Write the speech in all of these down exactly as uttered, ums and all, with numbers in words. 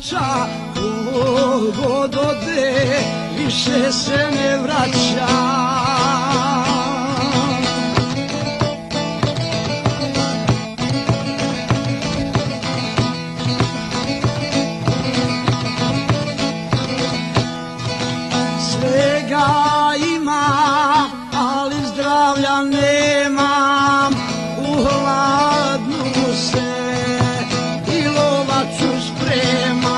najjača, ko god ode, više se ne vraća. Svega imam, ali zdravlja nemam, u hladnu se i lovaču spremam.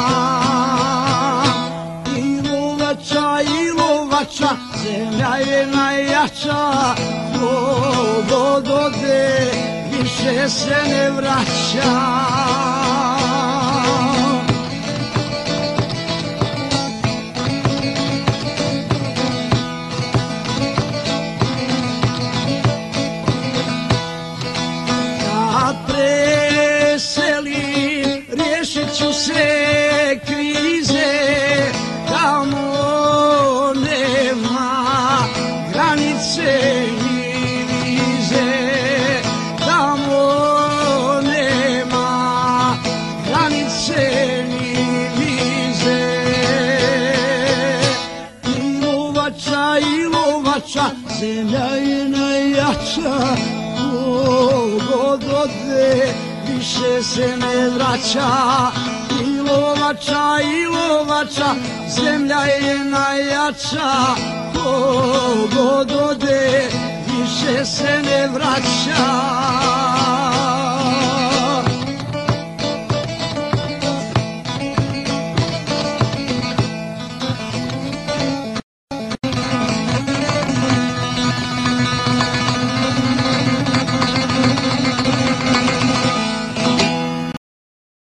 I lovača, i lovača, zemlja je najjača, ko god ode, više se ne vraća. Preselim, riješit ću sve krize, tamo nema granice ni vize, tamo nema granice ni vize. I lovača, i lovača, zemlja je najjača, ko god ode, više se ne vraća. I lovača, i lovača, zemlja je najjača, ko god ode, više se ne vraća.